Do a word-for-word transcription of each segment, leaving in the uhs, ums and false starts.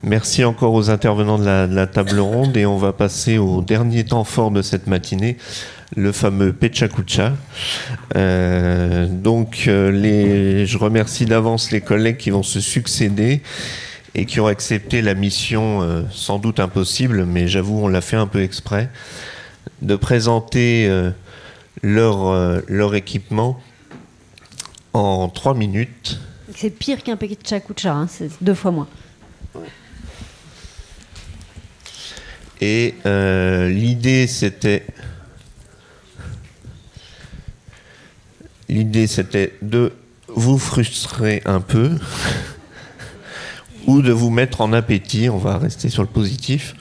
Merci encore aux intervenants de la, de la table ronde et on va passer au dernier temps fort de cette matinée, le fameux Pecha Kucha. Euh, donc euh, les, je remercie d'avance les collègues qui vont se succéder et qui ont accepté la mission euh, sans doute impossible, mais j'avoue on l'a fait un peu exprès, de présenter euh, leur, euh, leur équipement en trois minutes. C'est pire qu'un Pecha Kucha, hein, c'est deux fois moins. Et euh, l'idée, c'était... L'idée, c'était de vous frustrer un peu ou de vous mettre en appétit. On va rester sur le positif.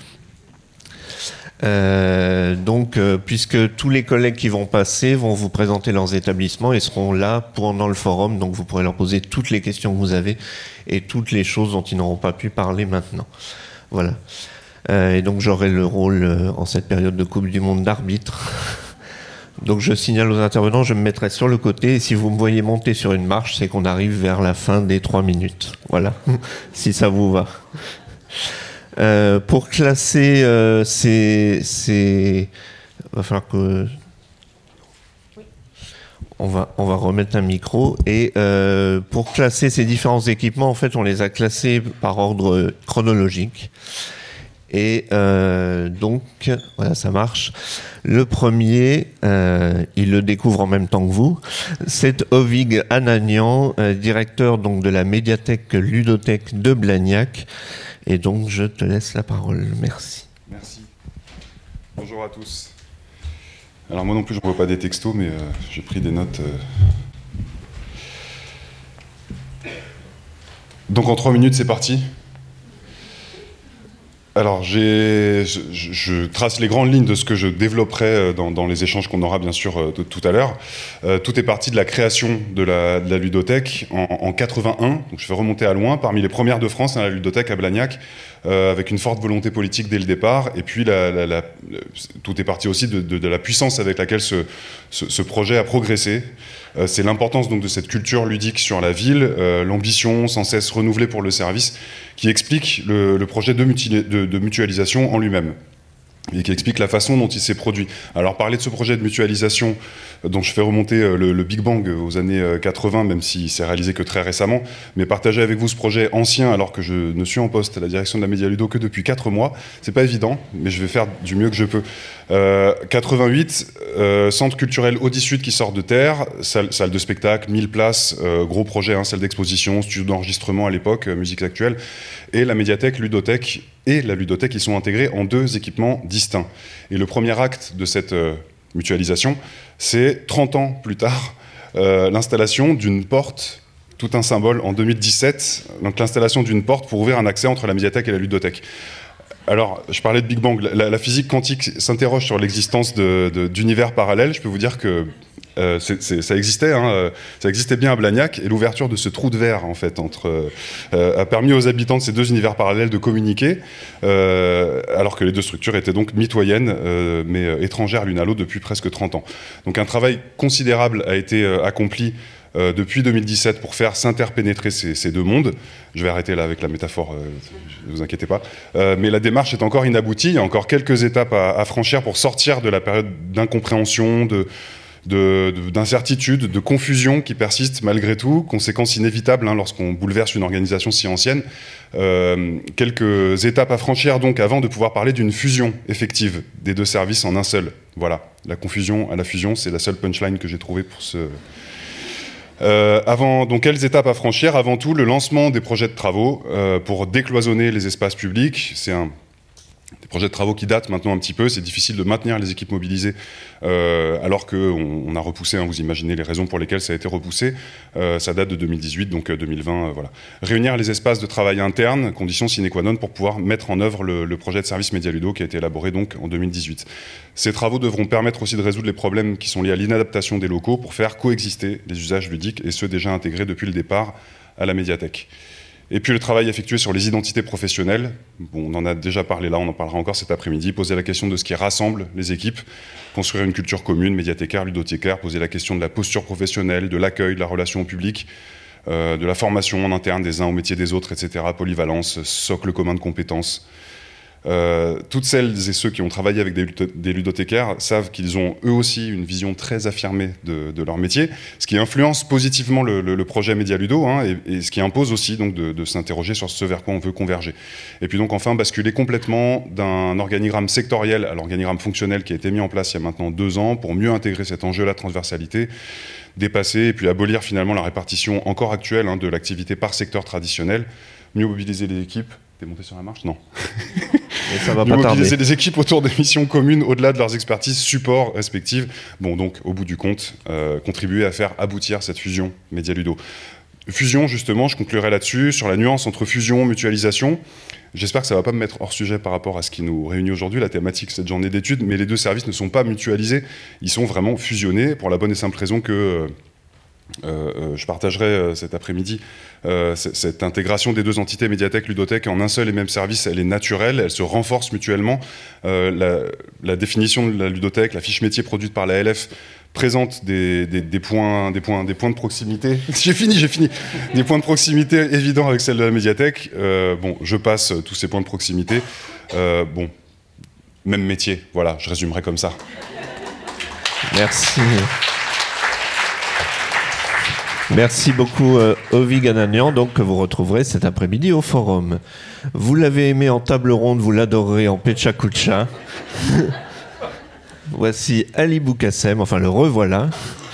Euh, donc, euh, puisque tous les collègues qui vont passer vont vous présenter leurs établissements et seront là pendant le forum, donc vous pourrez leur poser toutes les questions que vous avez et toutes les choses dont ils n'auront pas pu parler maintenant. Voilà. Euh, et donc j'aurai le rôle euh, en cette période de Coupe du Monde d'arbitre. Donc je signale aux intervenants, je me mettrai sur le côté et si vous me voyez monter sur une marche, c'est qu'on arrive vers la fin des trois minutes. Voilà, si ça vous va. Euh, pour classer euh, ces, ces... Il va falloir que... On va, on va remettre un micro. Et euh, pour classer ces différents équipements, en fait, on les a classés par ordre chronologique. Et euh, donc, voilà, ça marche. Le premier, euh, il le découvre en même temps que vous, c'est Ovig Ananian, euh, directeur donc de la médiathèque ludothèque de Blagnac. Et donc, je te laisse la parole. Merci. Merci. Bonjour à tous. Alors moi non plus, je ne vois pas des textos, mais euh, j'ai pris des notes. Euh... Donc en trois minutes, c'est parti. Alors, j'ai, je, je trace les grandes lignes de ce que je développerai dans, dans les échanges qu'on aura bien sûr de, tout à l'heure. Euh, tout est parti de la création de la, de la ludothèque en, en quatre-vingt-un. Donc, je vais remonter à loin, parmi les premières de France, hein, la ludothèque à Blagnac, euh, avec une forte volonté politique dès le départ. Et puis, la, la, la, tout est parti aussi de, de, de la puissance avec laquelle ce, ce, ce projet a progressé. Euh, c'est l'importance donc de cette culture ludique sur la ville, euh, l'ambition sans cesse renouvelée pour le service, qui explique le, le projet de, mutu- de, de mutualisation en lui-même et qui explique la façon dont il s'est produit. Alors parler de ce projet de mutualisation euh, dont je fais remonter euh, le, le Big Bang aux années euh, quatre-vingts, même s'il s'est réalisé que très récemment, mais partager avec vous ce projet ancien alors que je ne suis en poste à la direction de la Média Ludo que depuis quatre mois, c'est pas évident, mais je vais faire du mieux que je peux. Euh, quatre-vingt-huit, euh, centre culturel Audi Sud qui sort de terre, salle, salle de spectacle, mille places, euh, gros projet, hein, salle d'exposition, studio d'enregistrement à l'époque, euh, musique actuelle, et la médiathèque, ludothèque et la ludothèque, ils sont intégrés en deux équipements distincts. Et le premier acte de cette euh, mutualisation, c'est trente ans plus tard, euh, l'installation d'une porte, tout un symbole, en deux mille dix-sept, donc l'installation d'une porte pour ouvrir un accès entre la médiathèque et la ludothèque. Alors, je parlais de Big Bang, la, la physique quantique s'interroge sur l'existence de, de, d'univers parallèles. Je peux vous dire que euh, c'est, c'est, ça existait, hein, ça existait bien à Blagnac, et l'ouverture de ce trou de verre, en fait, entre, euh, a permis aux habitants de ces deux univers parallèles de communiquer, euh, alors que les deux structures étaient donc mitoyennes, euh, mais euh, étrangères l'une à l'autre depuis presque trente ans. Donc un travail considérable a été euh, accompli Euh, depuis deux mille dix-sept pour faire s'interpénétrer ces, ces deux mondes. Je vais arrêter là avec la métaphore, euh, ne vous inquiétez pas. Euh, mais la démarche est encore inaboutie, il y a encore quelques étapes à, à franchir pour sortir de la période d'incompréhension, de, de, de, d'incertitude, de confusion qui persiste malgré tout, conséquence inévitable hein, lorsqu'on bouleverse une organisation si ancienne. Euh, quelques étapes à franchir donc avant de pouvoir parler d'une fusion effective des deux services en un seul. Voilà, la confusion à la fusion, c'est la seule punchline que j'ai trouvée pour ce... Euh, avant, donc, quelles étapes à franchir? Avant tout, le lancement des projets de travaux euh, pour décloisonner les espaces publics. C'est un des projets de travaux qui datent maintenant un petit peu. C'est difficile de maintenir les équipes mobilisées euh, alors qu'on on a repoussé, hein, vous imaginez les raisons pour lesquelles ça a été repoussé. Euh, ça date de deux mille dix-huit, donc euh, deux mille vingt, euh, voilà. Réunir les espaces de travail internes, condition sine qua non pour pouvoir mettre en œuvre le, le projet de service Média Ludo qui a été élaboré donc en deux mille dix-huit. Ces travaux devront permettre aussi de résoudre les problèmes qui sont liés à l'inadaptation des locaux pour faire coexister les usages ludiques et ceux déjà intégrés depuis le départ à la médiathèque. Et puis le travail effectué sur les identités professionnelles, bon, on en a déjà parlé là, on en parlera encore cet après-midi, poser la question de ce qui rassemble les équipes, construire une culture commune, médiathécaire, ludothécaire, poser la question de la posture professionnelle, de l'accueil, de la relation au public, euh, de la formation en interne des uns au métier des autres, et cetera, polyvalence, socle commun de compétences. Euh, toutes celles et ceux qui ont travaillé avec des, des ludothécaires savent qu'ils ont eux aussi une vision très affirmée de, de leur métier, ce qui influence positivement le, le, le projet Média Ludo, hein, et, et ce qui impose aussi donc de, de s'interroger sur ce vers quoi on veut converger. Et puis donc enfin basculer complètement d'un organigramme sectoriel à l'organigramme fonctionnel qui a été mis en place il y a maintenant deux ans pour mieux intégrer cet enjeu, la transversalité, dépasser et puis abolir finalement la répartition encore actuelle, hein, de l'activité par secteur traditionnel, mieux mobiliser les équipes. T'es monté sur la marche ? Non. Et ça va de pas mobiliser tarder. des équipes autour des missions communes au-delà de leurs expertises support respectives. Bon, donc, au bout du compte, euh, contribuer à faire aboutir cette fusion Média Ludo. Fusion, justement, je conclurai là-dessus, sur la nuance entre fusion, mutualisation. J'espère que ça ne va pas me mettre hors sujet par rapport à ce qui nous réunit aujourd'hui, la thématique, cette journée d'études, mais les deux services ne sont pas mutualisés, ils sont vraiment fusionnés, pour la bonne et simple raison que... Euh, Euh, je partagerai euh, cet après-midi euh, cette intégration des deux entités médiathèque, ludothèque en un seul et même service, elle est naturelle, elle se renforce mutuellement. Euh, la, la définition de la ludothèque, la fiche métier produite par la L F présente des, des, des, points, des, points, des points de proximité. J'ai fini, j'ai fini. Des points de proximité évidents avec celle de la médiathèque. Euh, bon, je passe tous ces points de proximité. Euh, bon, même métier, voilà, je résumerai comme ça. Merci. Merci beaucoup, euh, Ovi Ganagnan, donc, que vous retrouverez cet après-midi au Forum. Vous l'avez aimé en table ronde, vous l'adorerez en Pecha Kucha. Voici Ali Boukassem, enfin le revoilà,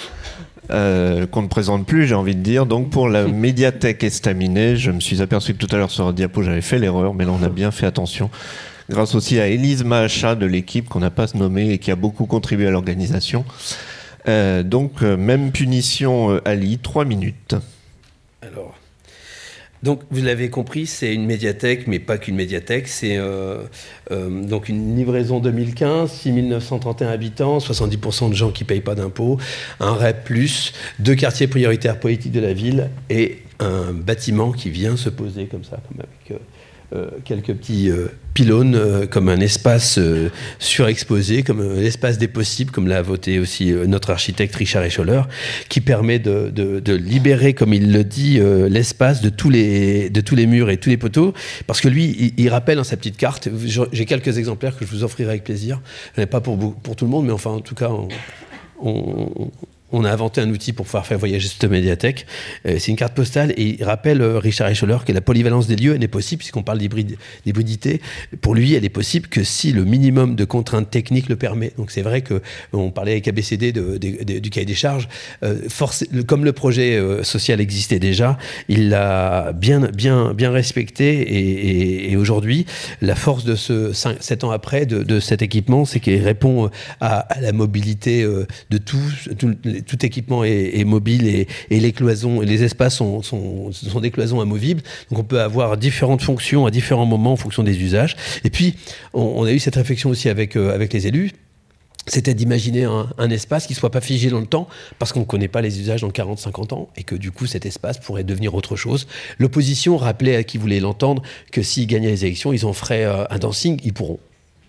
euh, qu'on ne présente plus, j'ai envie de dire. Donc, pour la médiathèque estaminée, je me suis aperçu que tout à l'heure sur la diapo, j'avais fait l'erreur, mais là, on a bien fait attention. Grâce aussi à Élise Mahacha de l'équipe, qu'on n'a pas nommée et qui a beaucoup contribué à l'organisation. Euh, donc, euh, même punition, euh, Ali, trois minutes. Alors, donc vous l'avez compris, c'est une médiathèque, mais pas qu'une médiathèque. C'est euh, euh, donc une livraison deux mille quinze, six mille neuf cent trente et un habitants, soixante-dix pour cent de gens qui ne payent pas d'impôts, un R E P plus, deux quartiers prioritaires politiques de la ville et un bâtiment qui vient se poser comme ça, comme avec... Euh, Euh, quelques petits euh, pylônes, euh, comme un espace euh, surexposé, comme euh, l'espace des possibles, comme l'a voté aussi euh, notre architecte Richard Echoler, qui permet de, de, de libérer, comme il le dit, euh, l'espace de tous, les, de tous les murs et tous les poteaux, parce que lui, il, il rappelle dans sa petite carte, j'ai quelques exemplaires que je vous offrirai avec plaisir, je n'en ai pas pour, pour tout le monde, mais enfin, en tout cas, on... on On a inventé un outil pour pouvoir faire voyager cette médiathèque. Euh, c'est une carte postale et il rappelle euh, Richard Echoler que la polyvalence des lieux elle n'est possible, puisqu'on parle d'hybridité. Pour lui, elle est possible que si le minimum de contraintes techniques le permet. Donc c'est vrai qu'on parlait avec A B C D de, de, de, du cahier des charges. Euh, forcé, comme le projet euh, social existait déjà, il l'a bien, bien, bien respecté. Et, et, et aujourd'hui, la force de ce cinq, sept ans après de, de cet équipement, c'est qu'il répond à, à la mobilité euh, de tous. Tout, tout équipement est, est mobile et, et les cloisons, les espaces sont, sont, sont des cloisons amovibles. Donc on peut avoir différentes fonctions à différents moments en fonction des usages. Et puis on, on a eu cette réflexion aussi avec, euh, avec les élus. C'était d'imaginer un, un espace qui ne soit pas figé dans le temps, parce qu'on ne connaît pas les usages dans quarante à cinquante ans, et que du coup cet espace pourrait devenir autre chose. L'opposition rappelait à qui voulait l'entendre que s'ils gagnaient les élections, ils en feraient euh, un dancing, ils pourront.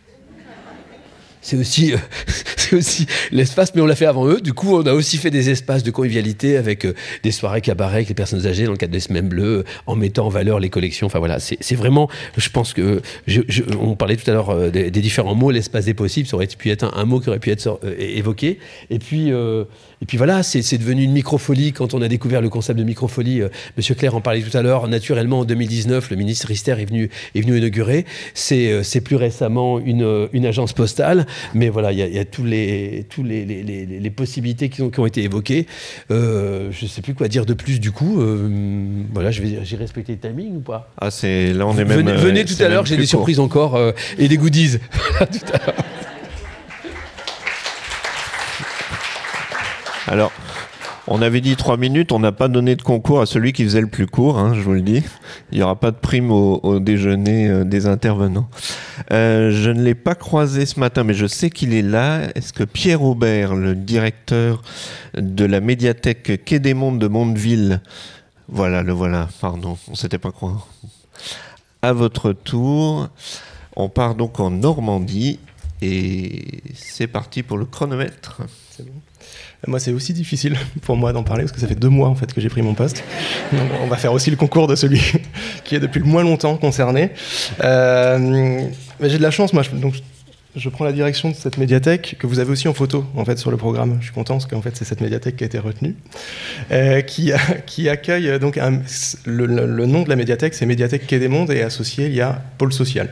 C'est aussi, euh, c'est aussi l'espace, mais on l'a fait avant eux. Du coup, on a aussi fait des espaces de convivialité avec euh, des soirées cabaret avec les personnes âgées dans le cadre des Semaines Bleues, en mettant en valeur les collections. Enfin voilà, c'est, c'est vraiment, je pense que, je, je, on parlait tout à l'heure euh, des, des différents mots, l'espace des possibles, ça aurait pu être un, un mot qui aurait pu être euh, évoqué. Et puis, euh, et puis voilà, c'est, c'est devenu une microfolie quand on a découvert le concept de microfolie. Euh, Monsieur Clerc en parlait tout à l'heure. Naturellement, en deux mille dix-neuf, le ministre Rister est venu, est venu inaugurer. C'est, euh, c'est plus récemment une, une agence postale. Mais voilà, il y, y a tous les, tous les, les, les, les possibilités qui ont, qui ont été évoquées. Euh, je ne sais plus quoi dire de plus du coup. Euh, voilà, je vais, j'ai respecté le timing ou pas ? Ah, c'est là, on est venez, même. Venez euh, tout à l'heure, j'ai des court. surprises encore euh, et des goodies. Voilà, tout à l'heure. Alors, on avait dit trois minutes, on n'a pas donné de concours à celui qui faisait le plus court, hein, je vous le dis. Il n'y aura pas de prime au, au déjeuner euh, des intervenants. Euh, je ne l'ai pas croisé ce matin, mais je sais qu'il est là. Est-ce que Pierre Aubert, le directeur de la médiathèque Quai des Mondes de Mondeville, voilà, le voilà, pardon, on ne s'était pas croire. À votre tour, on part donc en Normandie Et c'est parti pour le chronomètre. C'est bon. Moi, c'est aussi difficile pour moi d'en parler parce que ça fait deux mois en fait que j'ai pris mon poste. Donc, on va faire aussi le concours de celui qui est depuis le moins longtemps concerné. Euh, mais j'ai de la chance, moi. Je, donc, je prends la direction de cette médiathèque que vous avez aussi en photo en fait sur le programme. Je suis content parce qu'en fait c'est cette médiathèque qui a été retenue, euh, qui, a, qui accueille donc un, le, le, le nom de la médiathèque, c'est Médiathèque Quai des Mondes et associé il y a Pôle Social.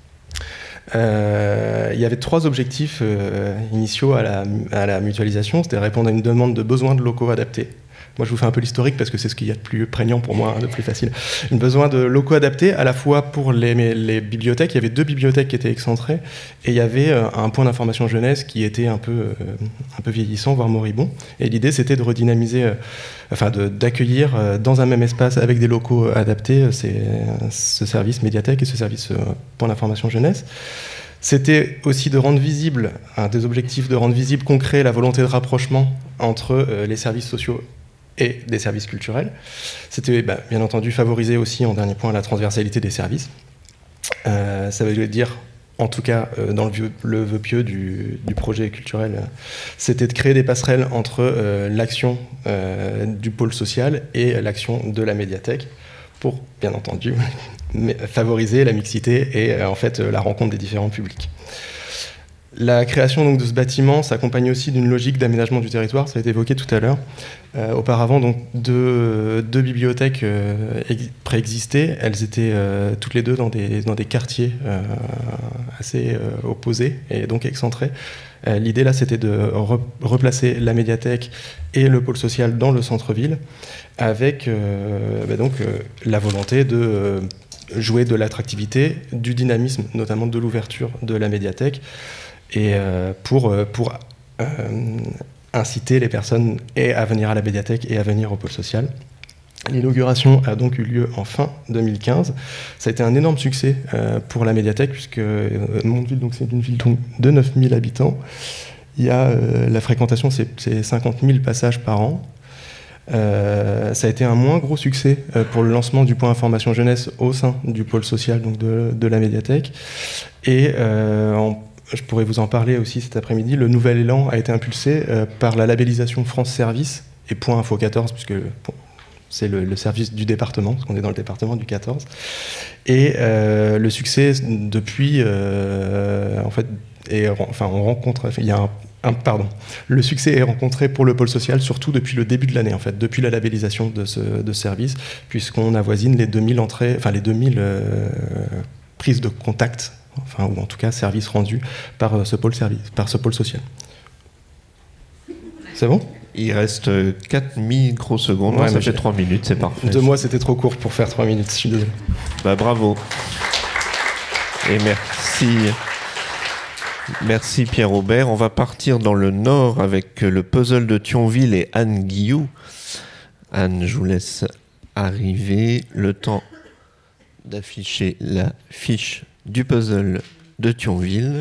Euh, il y avait trois objectifs euh, initiaux à la, à la mutualisation. C'était répondre à une demande de besoins de locaux adaptés. Moi, je vous fais un peu l'historique parce que c'est ce qu'il y a de plus prégnant pour moi, hein, de plus facile. Un besoin de locaux adaptés à la fois pour les, les bibliothèques. Il y avait deux bibliothèques qui étaient excentrées et il y avait euh, un point d'information jeunesse qui était un peu, euh, un peu vieillissant, voire moribond. Et l'idée, c'était de redynamiser, euh, enfin de, d'accueillir euh, dans un même espace avec des locaux adaptés euh, ces, ce service médiathèque et ce service euh, point d'information jeunesse. C'était aussi de rendre visible, un des objectifs de rendre visible concret la volonté de rapprochement entre euh, les services sociaux et des services culturels. C'était bah, bien entendu favoriser aussi en dernier point la transversalité des services. Euh, ça veut dire, en tout cas euh, dans le, vieux, le vœu pieux du, du projet culturel, euh, c'était de créer des passerelles entre euh, l'action euh, du pôle social et l'action de la médiathèque pour, bien entendu, favoriser la mixité et euh, en fait euh, la rencontre des différents publics. La création donc, de ce bâtiment s'accompagne aussi d'une logique d'aménagement du territoire, ça a été évoqué tout à l'heure. Euh, auparavant, donc, deux, deux bibliothèques euh, ex- préexistaient. Elles étaient euh, toutes les deux dans des, dans des quartiers euh, assez euh, opposés et donc excentrés. Euh, l'idée là, c'était de re- replacer la médiathèque et le pôle social dans le centre-ville, avec euh, bah donc, euh, la volonté de euh, jouer de l'attractivité, du dynamisme, notamment de l'ouverture de la médiathèque, et euh, pour, pour euh, inciter les personnes et à venir à la médiathèque et à venir au pôle social. L'inauguration a donc eu lieu en fin deux mille quinze. Ça a été un énorme succès euh, pour la médiathèque, puisque euh, Mondeville, donc, c'est une ville de neuf mille habitants. Il y a, euh, la fréquentation, c'est, c'est cinquante mille passages par an. Euh, ça a été un moins gros succès euh, pour le lancement du point information jeunesse au sein du pôle social donc de, de la médiathèque. Et euh, en je pourrais vous en parler aussi cet après-midi. Le nouvel élan a été impulsé euh, par la labellisation France Service et Point Info quatorze, puisque bon, c'est le, le service du département, parce qu'on est dans le département du quatorze. Et euh, le succès, depuis, euh, en fait, est, enfin, on rencontre, il y a un, un, pardon, le succès est rencontré pour le pôle social, surtout depuis le début de l'année, en fait, depuis la labellisation de ce de service, puisqu'on avoisine les deux mille entrées, enfin les deux mille euh, prises de contact. Enfin, ou en tout cas service rendu par ce pôle, service, par ce pôle social. C'est bon ? Il reste quatre microsecondes, ouais, ça fait j'ai... trois minutes, c'est parfait. Deux mois, c'était trop court pour faire trois minutes, je suis désolé. Bah, bravo. Et merci. Merci Pierre Aubert. On va partir dans le nord avec le puzzle de Thionville et Anne Guillou. Anne, je vous laisse arriver. Le temps d'afficher la fiche du puzzle de Thionville.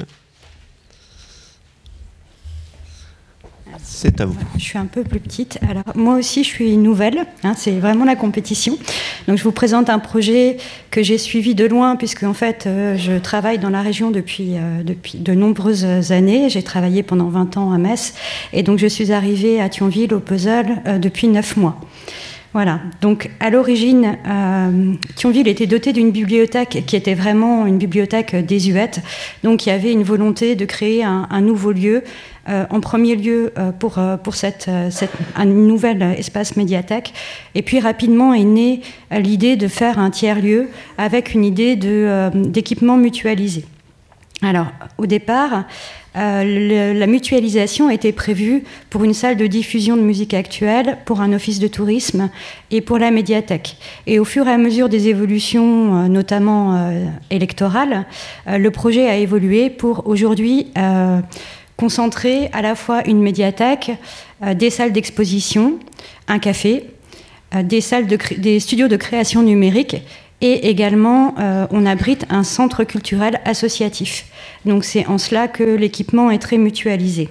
C'est à vous. Je suis un peu plus petite. Alors, moi aussi, je suis nouvelle. Hein, c'est vraiment la compétition. Donc, je vous présente un projet que j'ai suivi de loin, puisque en fait, euh, je travaille dans la région depuis, euh, depuis de nombreuses années. J'ai travaillé pendant vingt ans à Metz. Et donc, je suis arrivée à Thionville au puzzle euh, depuis neuf mois. Voilà, donc à l'origine, euh, Thionville était doté d'une bibliothèque qui était vraiment une bibliothèque désuète. Donc il y avait une volonté de créer un, un nouveau lieu, euh, en premier lieu euh, pour, euh, pour cette, cette, un nouvel espace médiathèque. Et puis rapidement est née euh, l'idée de faire un tiers-lieu avec une idée de, euh, d'équipement mutualisé. Alors, au départ, euh, le, la mutualisation était prévue pour une salle de diffusion de musique actuelle, pour un office de tourisme et pour la médiathèque. Et au fur et à mesure des évolutions, euh, notamment euh, électorales, euh, le projet a évolué pour aujourd'hui euh, concentrer à la fois une médiathèque, euh, des salles d'exposition, un café, euh, des, salles de cré- des studios de création numérique. Et également, euh, on abrite un centre culturel associatif. Donc c'est en cela que l'équipement est très mutualisé.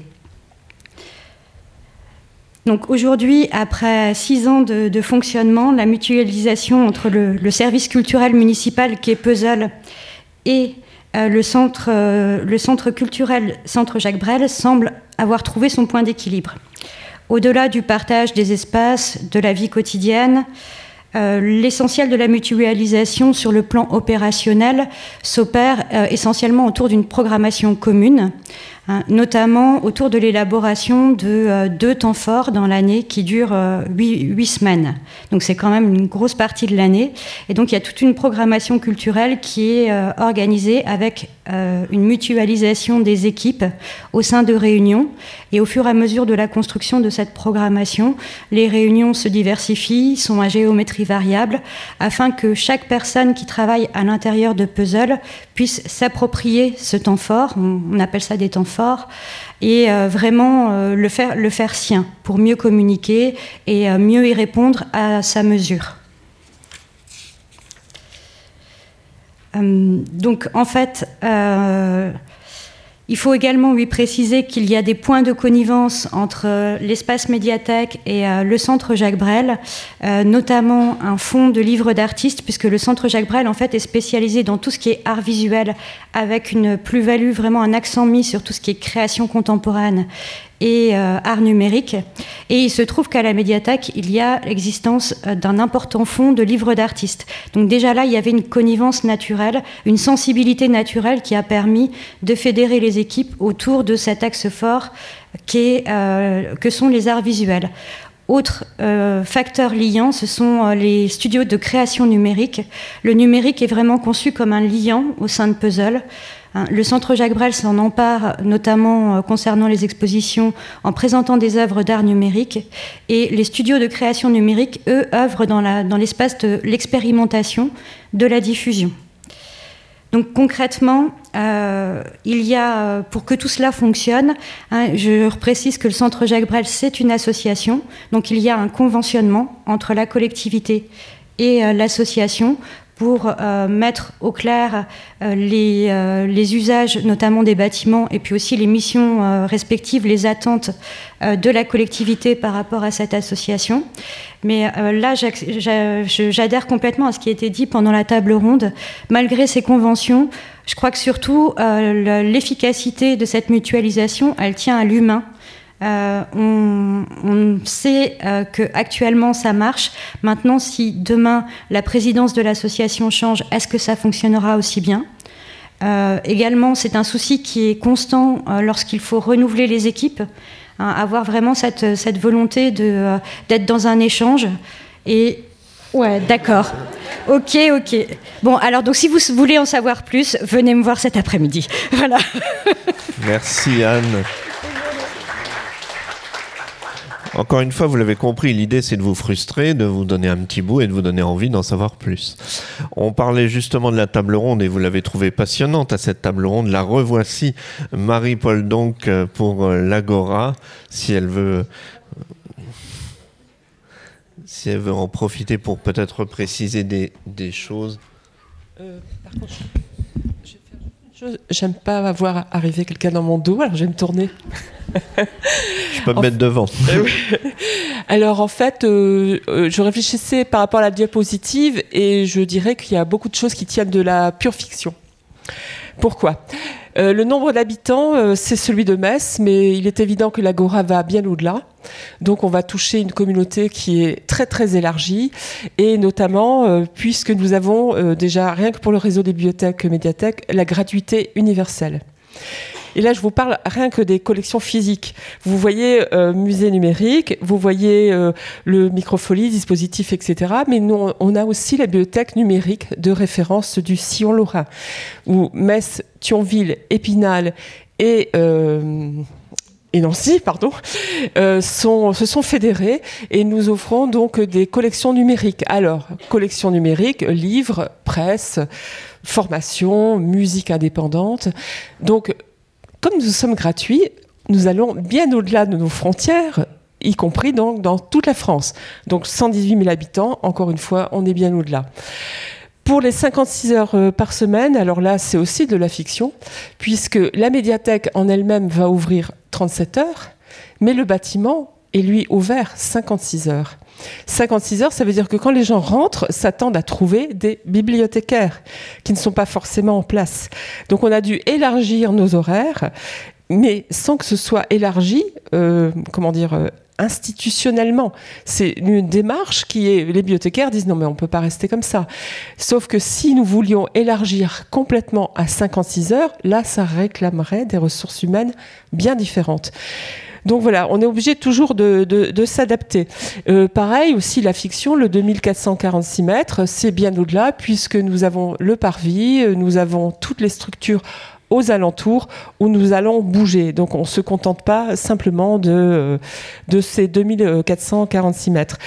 Donc aujourd'hui, après six ans de, de fonctionnement, la mutualisation entre le, le service culturel municipal qui est Puzzle et euh, le, centre, euh, le centre culturel Centre Jacques Brel semble avoir trouvé son point d'équilibre. Au-delà du partage des espaces, de la vie quotidienne, euh, l'essentiel de la mutualisation sur le plan opérationnel s'opère euh, essentiellement autour d'une programmation commune, hein, notamment autour de l'élaboration de euh, deux temps forts dans l'année qui durent euh, huit, huit semaines. Donc c'est quand même une grosse partie de l'année. Et donc il y a toute une programmation culturelle qui est euh, organisée avec euh, une mutualisation des équipes au sein de réunions. Et au fur et à mesure de la construction de cette programmation, les réunions se diversifient, sont à géométrie variable, afin que chaque personne qui travaille à l'intérieur de Puzzle puisse s'approprier ce temps fort, on appelle ça des temps forts, et euh, vraiment euh, le faire, le faire sien, pour mieux communiquer et euh, mieux y répondre à sa mesure. Euh, donc en fait, euh, il faut également lui préciser qu'il y a des points de connivence entre l'espace médiathèque et euh, le Centre Jacques Brel, euh, notamment un fonds de livres d'artistes, puisque le Centre Jacques Brel en fait est spécialisé dans tout ce qui est art visuel, avec une plus-value, vraiment un accent mis sur tout ce qui est création contemporaine et euh, art numérique. Et il se trouve qu'à la médiathèque, il y a l'existence d'un important fonds de livres d'artistes. Donc déjà là, il y avait une connivence naturelle, une sensibilité naturelle qui a permis de fédérer les équipes autour de cet axe fort qu'est, euh, que sont les arts visuels. Autre euh, facteur liant, ce sont euh, les studios de création numérique. Le numérique est vraiment conçu comme un liant au sein de Puzzle. Le Centre Jacques Brel s'en empare, notamment concernant les expositions, en présentant des œuvres d'art numérique. Et les studios de création numérique, eux, œuvrent dans, la, dans l'espace de l'expérimentation, de la diffusion. Donc concrètement, euh, il y a, pour que tout cela fonctionne, hein, je précise que le Centre Jacques Brel, c'est une association. Donc il y a un conventionnement entre la collectivité et euh, l'association pour euh, mettre au clair euh, les, euh, les usages, notamment des bâtiments, et puis aussi les missions euh, respectives, les attentes euh, de la collectivité par rapport à cette association. Mais euh, là, j'adhère complètement à ce qui a été dit pendant la table ronde. Malgré ces conventions, je crois que surtout euh, l'efficacité de cette mutualisation, elle tient à l'humain. Euh, on, on sait euh, qu'actuellement ça marche. Maintenant, si demain la présidence de l'association change, est-ce que ça fonctionnera aussi bien ? euh, Également, c'est un souci qui est constant euh, lorsqu'il faut renouveler les équipes, hein, avoir vraiment cette, cette volonté de, euh, d'être dans un échange. Et ouais, d'accord. Ok, ok. Bon, alors donc si vous voulez en savoir plus, venez me voir cet après-midi. Voilà. Merci Anne. Encore une fois, vous l'avez compris, l'idée c'est de vous frustrer, de vous donner un petit bout et de vous donner envie d'en savoir plus. On parlait justement de la table ronde et vous l'avez trouvée passionnante à cette table ronde. La revoici, Marie-Paul donc pour l'Agora, si elle veut, si elle veut en profiter pour peut-être préciser des, des choses. Euh, par contre, je, je vais faire une chose. J'aime pas voir arriver quelqu'un dans mon dos, alors je vais me tourner. Je peux me en mettre devant. Euh, oui. Alors en fait, euh, euh, je réfléchissais par rapport à la diapositive et je dirais qu'il y a beaucoup de choses qui tiennent de la pure fiction. Pourquoi ? euh, Le nombre d'habitants, euh, c'est celui de Metz, mais il est évident que l'Agora va bien au-delà. Donc on va toucher une communauté qui est très très élargie et notamment euh, puisque nous avons euh, déjà, rien que pour le réseau des bibliothèques médiathèques, la gratuité universelle. Et là, je vous parle rien que des collections physiques. Vous voyez euh, musée numérique, vous voyez euh, le Microfolie, dispositif, et cetera. Mais nous, on a aussi la bibliothèque numérique de référence du Sillon Lorrain, où Metz, Thionville, Épinal et... Euh, et Nancy, pardon, euh, sont, se sont fédérés et nous offrons donc des collections numériques. Alors, collections numériques, livres, presse, formation, musique indépendante. Donc, comme nous sommes gratuits, nous allons bien au-delà de nos frontières, y compris donc dans toute la France. Donc, cent dix-huit mille habitants, encore une fois, on est bien au-delà. Pour les cinquante-six heures par semaine, alors là, c'est aussi de la fiction, puisque la médiathèque en elle-même va ouvrir trente-sept heures, mais le bâtiment est lui ouvert cinquante-six heures. cinquante-six heures, ça veut dire que quand les gens rentrent, s'attendent à trouver des bibliothécaires qui ne sont pas forcément en place. Donc on a dû élargir nos horaires, mais sans que ce soit élargi, euh, comment dire, euh, institutionnellement. C'est une démarche qui est... Les bibliothécaires disent non mais on ne peut pas rester comme ça. Sauf que si nous voulions élargir complètement à cinquante-six heures, là ça réclamerait des ressources humaines bien différentes. Donc voilà, on est obligé toujours de, de, de s'adapter. Euh, pareil aussi, la fiction, le deux mille quatre cent quarante-six mètres, c'est bien au-delà, puisque nous avons le parvis, nous avons toutes les structures aux alentours où nous allons bouger. Donc on ne se contente pas simplement de, de ces deux mille quatre cent quarante-six mètres.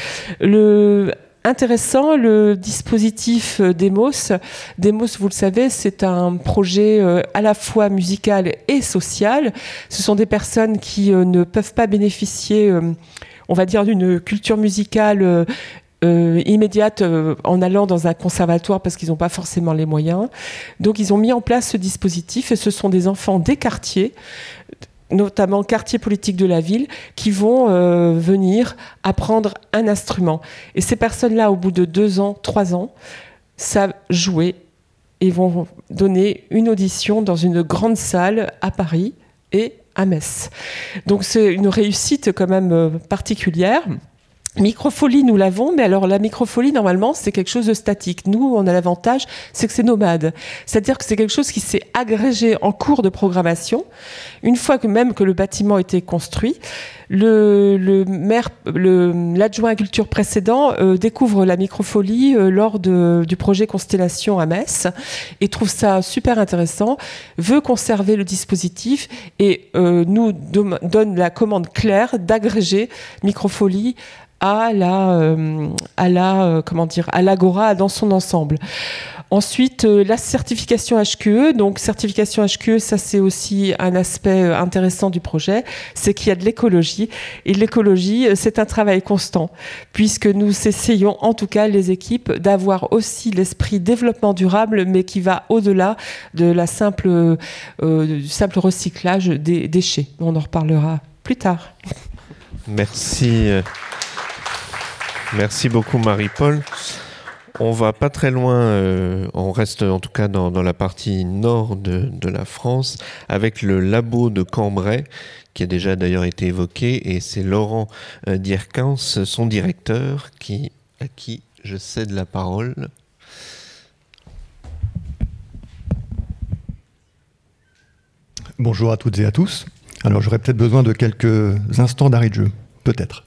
Le... Intéressant, le dispositif Demos. Demos, vous le savez, c'est un projet à la fois musical et social. Ce sont des personnes qui ne peuvent pas bénéficier, on va dire, d'une culture musicale Euh, immédiate euh, en allant dans un conservatoire parce qu'ils n'ont pas forcément les moyens. Donc ils ont mis en place ce dispositif et ce sont des enfants des quartiers, notamment quartiers politiques de la ville, qui vont euh, venir apprendre un instrument. Et ces personnes-là, au bout de deux ans, trois ans, savent jouer et vont donner une audition dans une grande salle à Paris et à Metz. Donc c'est une réussite quand même euh, particulière. Microfolie, nous l'avons, mais alors la microfolie, normalement, c'est quelque chose de statique. Nous, on a l'avantage, c'est que c'est nomade. C'est-à-dire que c'est quelque chose qui s'est agrégé en cours de programmation. Une fois que même que le bâtiment était construit, le, le maire, le, l'adjoint à culture précédent euh, découvre la microfolie euh, lors de, du projet Constellation à Metz et trouve ça super intéressant, veut conserver le dispositif et euh, nous do- donne la commande claire d'agréger microfolie à la, euh, à la, euh, comment dire, à l'Agora dans son ensemble. Ensuite, euh, la certification H Q E. Donc, certification H Q E, ça c'est aussi un aspect euh, intéressant du projet, c'est qu'il y a de l'écologie. Et l'écologie, euh, c'est un travail constant, puisque nous essayons, en tout cas, les équipes, d'avoir aussi l'esprit développement durable, mais qui va au-delà de la simple, euh, du simple recyclage des déchets. On en reparlera plus tard. Merci. Merci beaucoup Marie-Paul. On va pas très loin, euh, on reste en tout cas dans, dans la partie nord de, de la France, avec le labo de Cambrai, qui a déjà d'ailleurs été évoqué, et c'est Laurent euh, Dierkens, son directeur, qui, à qui je cède la parole. Bonjour à toutes et à tous. Alors j'aurais peut-être besoin de quelques instants d'arrêt de jeu, peut-être.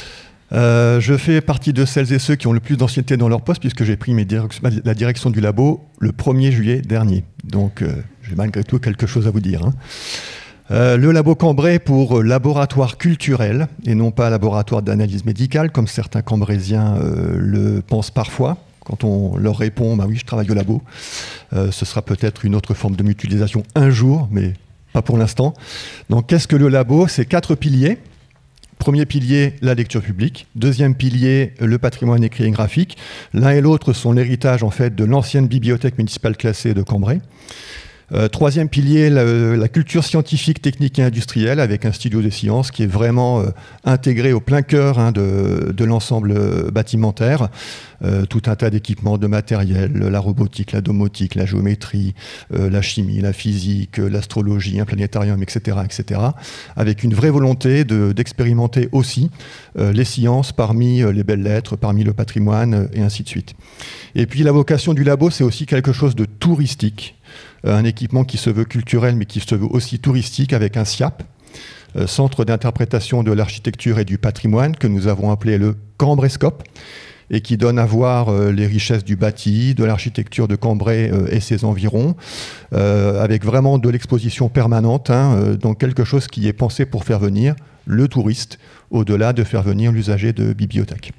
Euh, je fais partie de celles et ceux qui ont le plus d'ancienneté dans leur poste, puisque j'ai pris mes direc- la direction du labo le premier juillet dernier. Donc euh, j'ai malgré tout quelque chose à vous dire. Hein. Euh, le labo Cambrai pour laboratoire culturel et non pas laboratoire d'analyse médicale, comme certains Cambraisiens euh, le pensent parfois. Quand on leur répond bah « oui, je travaille au labo euh, », ce sera peut-être une autre forme de mutualisation un jour, mais pas pour l'instant. Donc qu'est-ce que le labo ? C'est quatre piliers. Premier pilier, la lecture publique. Deuxième pilier, le patrimoine écrit et graphique. L'un et l'autre sont l'héritage en fait de l'ancienne bibliothèque municipale classée de Cambrai. Euh, troisième pilier, la, la culture scientifique, technique et industrielle avec un studio de sciences qui est vraiment euh, intégré au plein cœur hein, de, de l'ensemble euh, bâtimentaire. Euh, tout un tas d'équipements, de matériel, la robotique, la domotique, la géométrie, euh, la chimie, la physique, euh, l'astrologie, un planétarium, et cetera, et cetera. Avec une vraie volonté de, d'expérimenter aussi euh, les sciences parmi euh, les belles lettres, parmi le patrimoine euh, et ainsi de suite. Et puis la vocation du labo, c'est aussi quelque chose de touristique. Un équipement qui se veut culturel mais qui se veut aussi touristique avec un C I A P, euh, Centre d'interprétation de l'architecture et du patrimoine, que nous avons appelé le Cambraiscope, et qui donne à voir euh, les richesses du bâti, de l'architecture de Cambrai euh, et ses environs, euh, avec vraiment de l'exposition permanente, hein, euh, donc quelque chose qui est pensé pour faire venir le touriste, au-delà de faire venir l'usager de bibliothèque.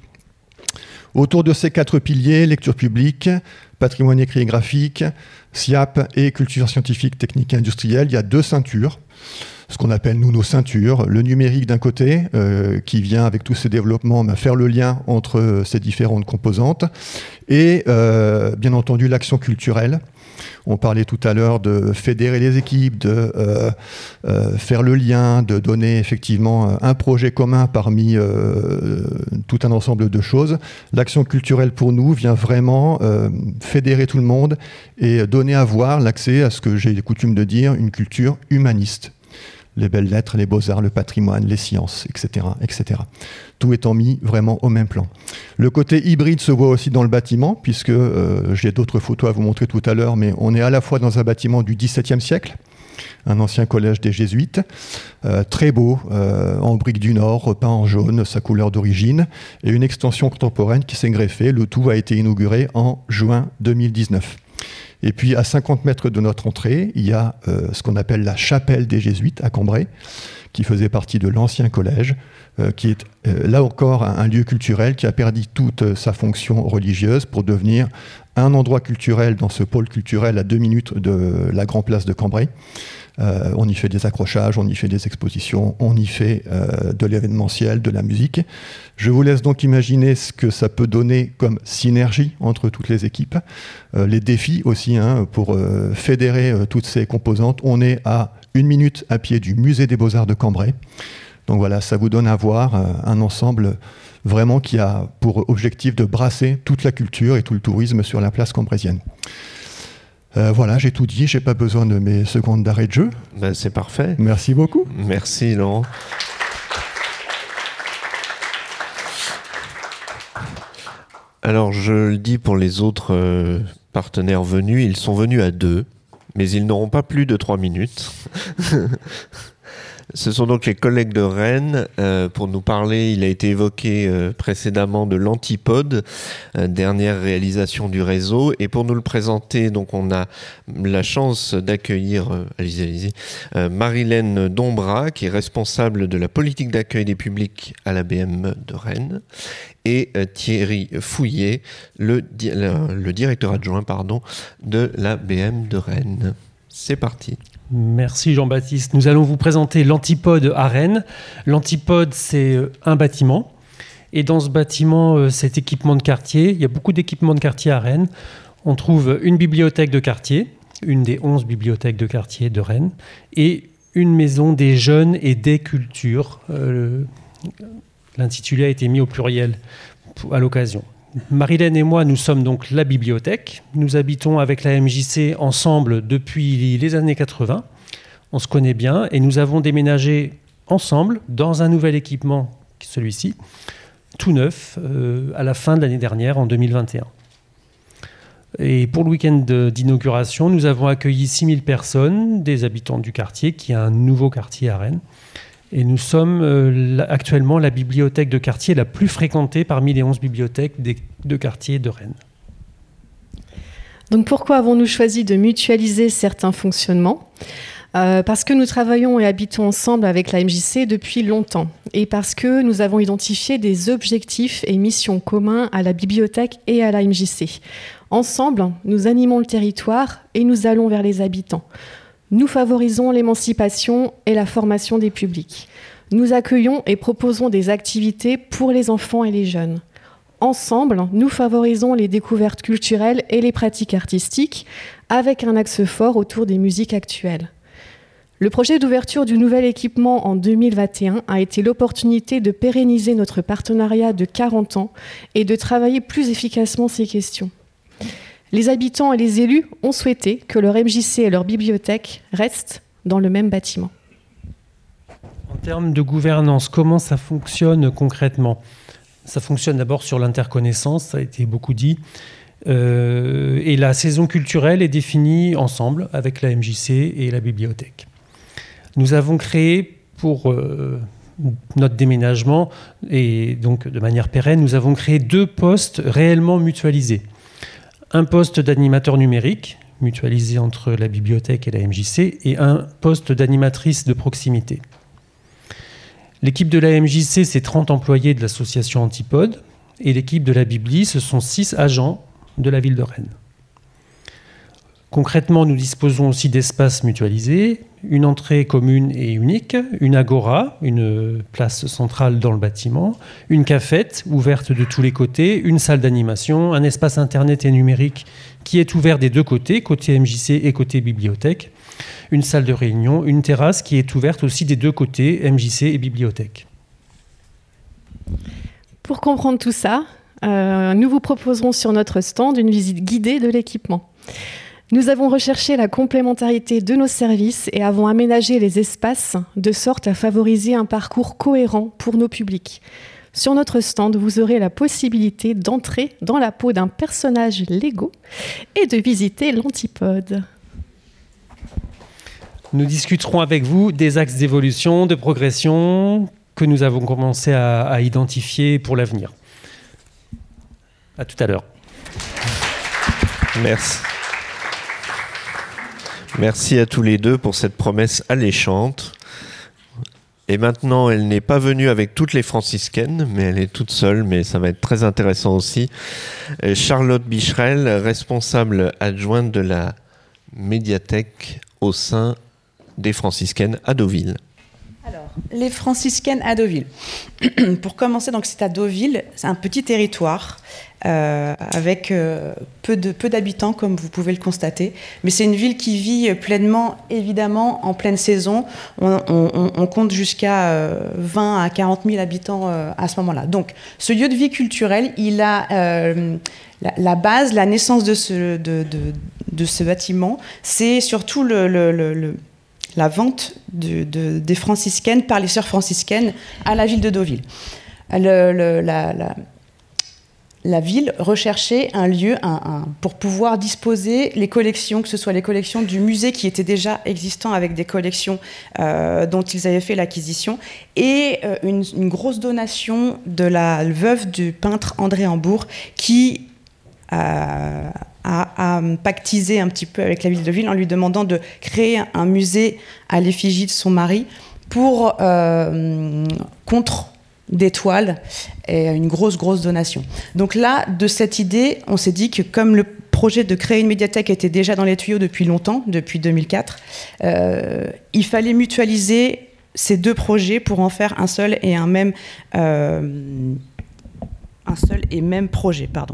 Autour de ces quatre piliers, lecture publique, patrimoine écrit et graphique, C I A P et culture scientifique, technique et industrielle, il y a deux ceintures, ce qu'on appelle nous nos ceintures. Le numérique d'un côté, euh, qui vient avec tous ces développements bah, faire le lien entre euh, ces différentes composantes, et euh, bien entendu l'action culturelle, On parlait tout à l'heure de fédérer les équipes, de euh, euh, faire le lien, de donner effectivement un projet commun parmi euh, tout un ensemble de choses. L'action culturelle pour nous vient vraiment euh, fédérer tout le monde et donner à voir l'accès à ce que j'ai coutume de dire, une culture humaniste. Les belles lettres, les beaux-arts, le patrimoine, les sciences, et cetera, et cetera. Tout étant mis vraiment au même plan. Le côté hybride se voit aussi dans le bâtiment, puisque euh, j'ai d'autres photos à vous montrer tout à l'heure, mais on est à la fois dans un bâtiment du dix-septième siècle, un ancien collège des Jésuites, euh, très beau, euh, en briques du Nord, repeint en jaune, sa couleur d'origine, et une extension contemporaine qui s'est greffée. Le tout a été inauguré en juin deux mille dix-neuf. Et puis, à cinquante mètres de notre entrée, il y a euh, ce qu'on appelle la chapelle des Jésuites à Cambrai, qui faisait partie de l'ancien collège, euh, qui est euh, là encore un, un lieu culturel qui a perdu toute sa fonction religieuse pour devenir un endroit culturel dans ce pôle culturel à deux minutes de la Grand Place de Cambrai. Euh, on y fait des accrochages, on y fait des expositions, on y fait euh, de l'événementiel, de la musique. Je vous laisse donc imaginer ce que ça peut donner comme synergie entre toutes les équipes. Euh, les défis aussi, hein, pour euh, fédérer euh, toutes ces composantes. On est à une minute à pied du musée des Beaux-Arts de Cambrai. Donc voilà, ça vous donne à voir euh, un ensemble vraiment qui a pour objectif de brasser toute la culture et tout le tourisme sur la place cambraisienne. Euh, voilà, j'ai tout dit, j'ai pas besoin de mes secondes d'arrêt de jeu. Ben, c'est parfait. Merci beaucoup. Merci Laurent. Alors je le dis pour les autres euh, partenaires venus, ils sont venus à deux, mais ils n'auront pas plus de trois minutes. Ce sont donc les collègues de Rennes. Euh, pour nous parler, il a été évoqué euh, précédemment de l'Antipode, euh, dernière réalisation du réseau. Et pour nous le présenter, donc on a la chance d'accueillir, euh, allez-y, allez-y, euh, Marilène Dombras, qui est responsable de la politique d'accueil des publics à la B M de Rennes, et euh, Thierry Fouillet, le, di- le, le directeur adjoint pardon, de la B M de Rennes. C'est parti. Merci Jean-Baptiste. Nous allons vous présenter l'Antipode à Rennes. L'Antipode, c'est un bâtiment. Et dans ce bâtiment, cet équipement de quartier, il y a beaucoup d'équipements de quartier à Rennes. On trouve une bibliothèque de quartier, une des onze bibliothèques de quartier de Rennes, et une maison des jeunes et des cultures. Euh, l'intitulé a été mis au pluriel à l'occasion. Marilène et moi, nous sommes donc la bibliothèque. Nous habitons avec la M J C ensemble depuis les années quatre-vingts. On se connaît bien et nous avons déménagé ensemble dans un nouvel équipement, celui-ci, tout neuf, euh, à la fin de l'année dernière, en deux mille vingt et un. Et pour le week-end d'inauguration, nous avons accueilli six mille personnes, des habitants du quartier, qui est un nouveau quartier à Rennes. Et nous sommes euh, actuellement la bibliothèque de quartier la plus fréquentée parmi les onze bibliothèques des, de quartier de Rennes. Donc pourquoi avons-nous choisi de mutualiser certains fonctionnements ? Euh, parce que nous travaillons et habitons ensemble avec la M J C depuis longtemps et parce que nous avons identifié des objectifs et missions communs à la bibliothèque et à la M J C. Ensemble, nous animons le territoire et nous allons vers les habitants. Nous favorisons l'émancipation et la formation des publics. Nous accueillons et proposons des activités pour les enfants et les jeunes. Ensemble, nous favorisons les découvertes culturelles et les pratiques artistiques avec un axe fort autour des musiques actuelles. Le projet d'ouverture du nouvel équipement en deux mille vingt et un a été l'opportunité de pérenniser notre partenariat de quarante ans et de travailler plus efficacement ces questions. Les habitants et les élus ont souhaité que leur M J C et leur bibliothèque restent dans le même bâtiment. En termes de gouvernance, comment ça fonctionne concrètement ? Ça fonctionne d'abord sur l'interconnaissance, ça a été beaucoup dit. Euh, et la saison culturelle est définie ensemble avec la M J C et la bibliothèque. Nous avons créé pour euh, notre déménagement, et donc de manière pérenne, nous avons créé deux postes réellement mutualisés. Un poste d'animateur numérique, mutualisé entre la bibliothèque et la M J C, et un poste d'animatrice de proximité. L'équipe de la M J C, c'est trente employés de l'association Antipode, et l'équipe de la Bibli, ce sont six agents de la ville de Rennes. Concrètement, nous disposons aussi d'espaces mutualisés, une entrée commune et unique, une agora, une place centrale dans le bâtiment, une cafette ouverte de tous les côtés, une salle d'animation, un espace internet et numérique qui est ouvert des deux côtés, côté M J C et côté bibliothèque, une salle de réunion, une terrasse qui est ouverte aussi des deux côtés, M J C et bibliothèque. Pour comprendre tout ça, euh, nous vous proposerons sur notre stand une visite guidée de l'équipement. Nous avons recherché la complémentarité de nos services et avons aménagé les espaces de sorte à favoriser un parcours cohérent pour nos publics. Sur notre stand, vous aurez la possibilité d'entrer dans la peau d'un personnage Lego et de visiter l'Antipode. Nous discuterons avec vous des axes d'évolution, de progression que nous avons commencé à, à identifier pour l'avenir. À tout à l'heure. Merci. Merci à tous les deux pour cette promesse alléchante. Et maintenant, elle n'est pas venue avec toutes les franciscaines, mais elle est toute seule, mais ça va être très intéressant aussi. Charlotte Bicherel, responsable adjointe de la médiathèque au sein des franciscaines à Deauville. Alors, les franciscaines à Deauville. Pour commencer, donc c'est à Deauville, c'est un petit territoire euh, avec euh, peu de, peu d'habitants, comme vous pouvez le constater. Mais c'est une ville qui vit pleinement, évidemment, en pleine saison. On, on, on compte jusqu'à euh, vingt à quarante mille habitants euh, à ce moment-là. Donc, ce lieu de vie culturel, il a euh, la, la base, la naissance de ce, de, de, de ce bâtiment, c'est surtout le, le, le, le la vente de, de, des franciscaines par les sœurs franciscaines à la ville de Deauville. Le, le, la, la, la ville recherchait un lieu un, un, pour pouvoir disposer les collections, que ce soit les collections du musée qui étaient déjà existants avec des collections euh, dont ils avaient fait l'acquisition, et euh, une, une grosse donation de la veuve du peintre André Hambourg qui euh, a, a pactisé un petit peu avec la ville de Deauville en lui demandant de créer un musée à l'effigie de son mari pour euh, contre des toiles et une grosse grosse donation. Donc là, de cette idée, on s'est dit que comme le projet de créer une médiathèque était déjà dans les tuyaux depuis longtemps, depuis deux mille quatre, euh, il fallait mutualiser ces deux projets pour en faire un seul et un même euh, un seul et même projet, pardon.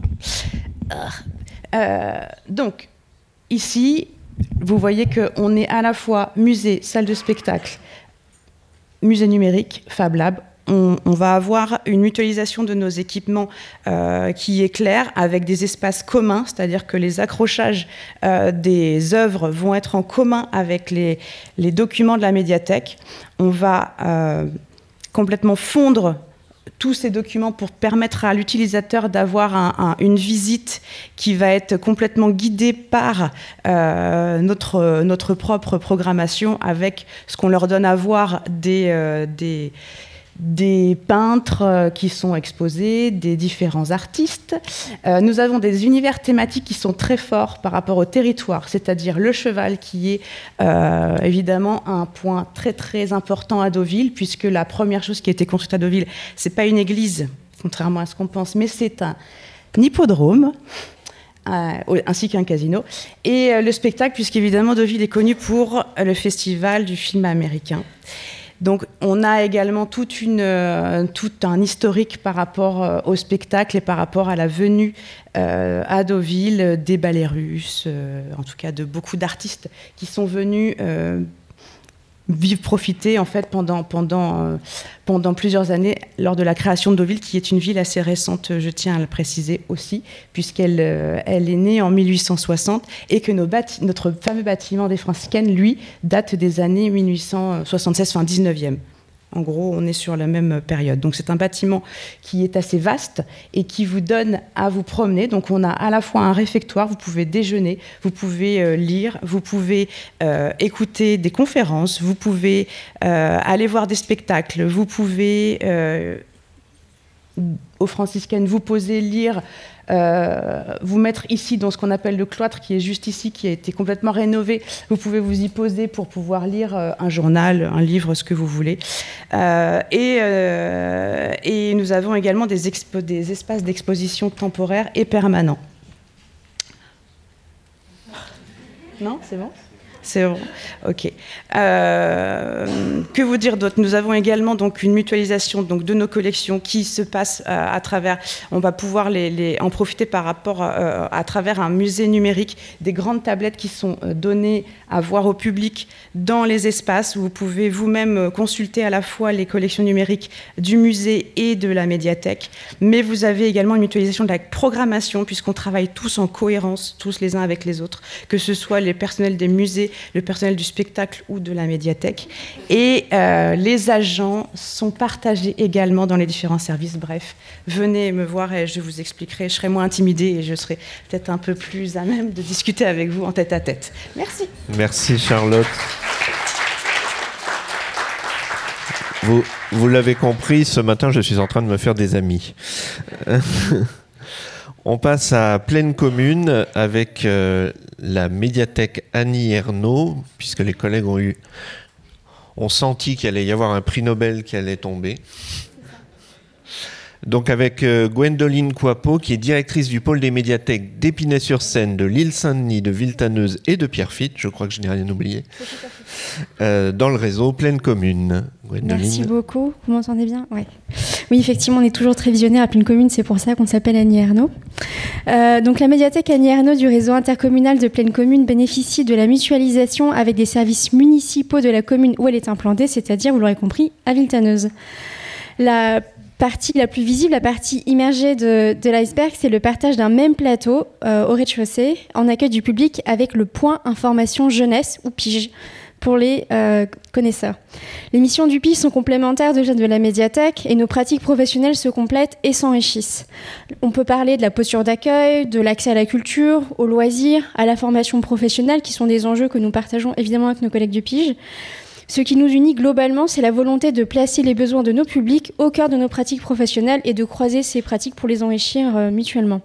Euh, donc, ici, vous voyez qu'on est à la fois musée, salle de spectacle, musée numérique, Fab Lab. On, on va avoir une mutualisation de nos équipements euh, qui est claire, avec des espaces communs, c'est-à-dire que les accrochages euh, des œuvres vont être en commun avec les, les documents de la médiathèque. On va euh, complètement fondre tous ces documents pour permettre à l'utilisateur d'avoir un, un, une visite qui va être complètement guidée par euh, notre, notre propre programmation, avec ce qu'on leur donne à voir des, euh, des, des peintres qui sont exposés, des différents artistes. Euh, nous avons des univers thématiques qui sont très forts par rapport au territoire, c'est-à-dire le cheval qui est euh, évidemment un point très très important à Deauville, puisque la première chose qui a été construite à Deauville, c'est pas une église, contrairement à ce qu'on pense, mais c'est un hippodrome, euh, ainsi qu'un casino, et euh, le spectacle, puisqu'évidemment Deauville est connu pour le festival du film américain. Donc, on a également toute une, euh, tout un historique par rapport euh, au spectacle et par rapport à la venue euh, à Deauville euh, des ballets russes, euh, en tout cas de beaucoup d'artistes qui sont venus euh, vivre, profiter en fait pendant, pendant, euh, pendant plusieurs années lors de la création de Deauville, qui est une ville assez récente, je tiens à le préciser aussi, puisqu'elle euh, elle est née en mille huit cent soixante et que nos bâti- notre fameux bâtiment des franciscaines, lui, date des années mille huit cent soixante-seize, fin dix-neuvième. En gros, on est sur la même période. Donc, c'est un bâtiment qui est assez vaste et qui vous donne à vous promener. Donc, on a à la fois un réfectoire, vous pouvez déjeuner, vous pouvez euh, lire, vous pouvez euh, écouter des conférences, vous pouvez euh, aller voir des spectacles, vous pouvez, euh, aux franciscaines, vous poser, lire, euh, vous mettre ici dans ce qu'on appelle le cloître, qui est juste ici, qui a été complètement rénové. Vous pouvez vous y poser pour pouvoir lire euh, un journal, un livre, ce que vous voulez. Euh, et, euh, et nous avons également des, expo- des espaces d'exposition temporaires et permanents. Non, c'est bon ? C'est bon, ok. Euh, que vous dire d'autre ? Nous avons également donc une mutualisation donc de nos collections qui se passe euh, à travers. On va pouvoir les, les, en profiter par rapport euh, à travers un musée numérique, des grandes tablettes qui sont euh, données à voir au public dans les espaces où vous pouvez vous-même consulter à la fois les collections numériques du musée et de la médiathèque. Mais vous avez également une mutualisation de la programmation puisqu'on travaille tous en cohérence, tous les uns avec les autres, que ce soit les personnels des musées, le personnel du spectacle ou de la médiathèque. Et euh, les agents sont partagés également dans les différents services. Bref, venez me voir et je vous expliquerai. Je serai moins intimidée et je serai peut-être un peu plus à même de discuter avec vous en tête à tête. Merci. Merci Charlotte. Vous, vous l'avez compris, ce matin, je suis en train de me faire des amis. On passe à Pleine Commune avec euh, la médiathèque Annie Ernaux, puisque les collègues ont eu, ont senti qu'il allait y avoir un prix Nobel qui allait tomber. Donc avec euh, Gwendoline Coipot, qui est directrice du pôle des médiathèques d'Épinay-sur-Seine, de l'Île-Saint-Denis, de Villetaneuse et de Pierrefitte, je crois que je n'ai rien oublié, euh, dans le réseau Pleine Commune. Gwendoline. Merci beaucoup, vous m'entendez bien ? Ouais. Oui, effectivement, on est toujours très visionnaire à Pleine Commune, c'est pour ça qu'on s'appelle Annie Ernaux. Euh, donc la médiathèque Annie Ernaux du réseau intercommunal de Pleine Commune bénéficie de la mutualisation avec des services municipaux de la commune où elle est implantée, c'est-à-dire, vous l'aurez compris, à Villetaneuse. La partie la plus visible, la partie immergée de, de l'iceberg, c'est le partage d'un même plateau euh, au rez-de-chaussée en accueil du public avec le point information jeunesse ou pige pour les euh, connaisseurs. Les missions du pige sont complémentaires de, de la médiathèque et nos pratiques professionnelles se complètent et s'enrichissent. On peut parler de la posture d'accueil, de l'accès à la culture, aux loisirs, à la formation professionnelle qui sont des enjeux que nous partageons évidemment avec nos collègues du pige. Ce qui nous unit globalement, c'est la volonté de placer les besoins de nos publics au cœur de nos pratiques professionnelles et de croiser ces pratiques pour les enrichir euh, mutuellement.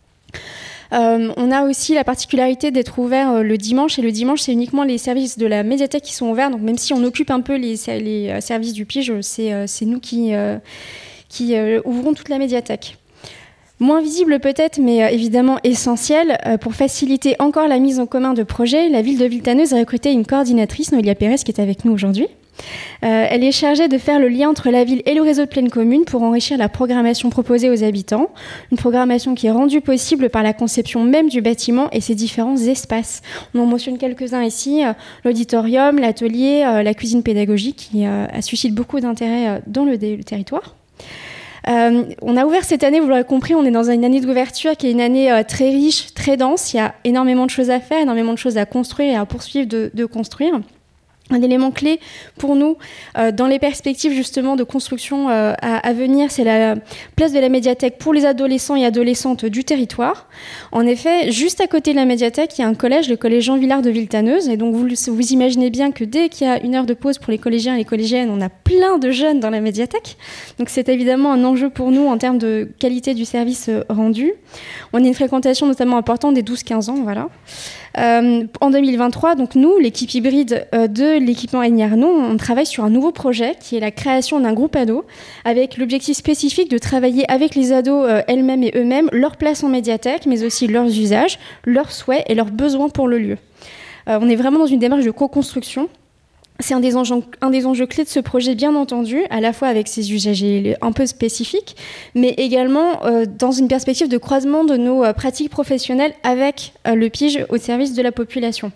Euh, on a aussi la particularité d'être ouvert euh, le dimanche, et le dimanche, c'est uniquement les services de la médiathèque qui sont ouverts. Donc même si on occupe un peu les, les euh, services du pige, c'est, euh, c'est nous qui, euh, qui euh, ouvrons toute la médiathèque. Moins visible peut-être, mais euh, évidemment essentiel, euh, pour faciliter encore la mise en commun de projets, la ville de Villetaneuse a recruté une coordinatrice, Noélia Pérez, qui est avec nous aujourd'hui. Euh, elle est chargée de faire le lien entre la ville et le réseau de Pleine Commune pour enrichir la programmation proposée aux habitants. Une programmation qui est rendue possible par la conception même du bâtiment et ses différents espaces. On en mentionne quelques-uns ici, euh, l'auditorium, l'atelier, euh, la cuisine pédagogique qui euh, suscite beaucoup d'intérêt euh, dans le, le territoire. Euh, on a ouvert cette année, vous l'aurez compris, on est dans une année d'ouverture qui est une année euh, très riche, très dense. Il y a énormément de choses à faire, énormément de choses à construire et à poursuivre de, de construire. Un élément clé pour nous, euh, dans les perspectives justement de construction euh, à, à venir, c'est la place de la médiathèque pour les adolescents et adolescentes du territoire. En effet, juste à côté de la médiathèque, il y a un collège, le collège Jean Villard de Villetaneuse. Et donc, vous, vous imaginez bien que dès qu'il y a une heure de pause pour les collégiens et les collégiennes, on a plein de jeunes dans la médiathèque. Donc, c'est évidemment un enjeu pour nous en termes de qualité du service rendu. On a une fréquentation notamment importante des douze quinze ans, voilà. Euh, en deux mille vingt-trois, donc nous, l'équipe hybride euh, de l'équipement Annie Ernaux, on travaille sur un nouveau projet qui est la création d'un groupe ados avec l'objectif spécifique de travailler avec les ados euh, elles-mêmes et eux-mêmes, leur place en médiathèque, mais aussi leurs usages, leurs souhaits et leurs besoins pour le lieu. Euh, on est vraiment dans une démarche de co-construction. C'est un des, enjeux, un des enjeux clés de ce projet, bien entendu, à la fois avec ses usagers un peu spécifiques, mais également euh, dans une perspective de croisement de nos euh, pratiques professionnelles avec euh, le pige au service de la population.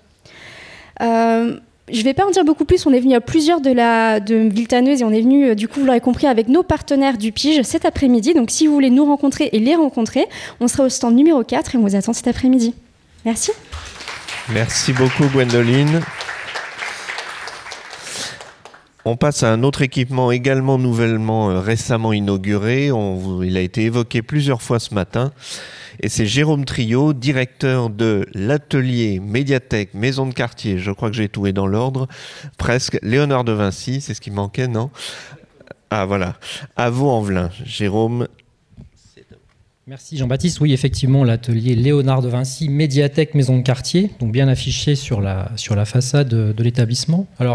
Euh, je ne vais pas en dire beaucoup plus, on est venu à plusieurs de, la, de Villetaneuse et on est venu, euh, du coup, vous l'aurez compris, avec nos partenaires du pige cet après-midi. Donc si vous voulez nous rencontrer et les rencontrer, on sera au stand numéro quatre et on vous attend cet après-midi. Merci. Merci beaucoup Gwendoline. On passe à un autre équipement également nouvellement euh, récemment inauguré. On, il a été évoqué plusieurs fois ce matin. Et c'est Jérôme Trio, directeur de l'atelier médiathèque Maison de Quartier. Je crois que j'ai tout et dans l'ordre. Presque. Léonard de Vinci, c'est ce qui manquait, non ? Ah voilà. À Vaux-en-Velin. Jérôme. Merci Jean-Baptiste. Oui, effectivement, l'atelier Léonard de Vinci, médiathèque Maison de Quartier, donc bien affiché sur la, sur la façade de, de l'établissement. Alors,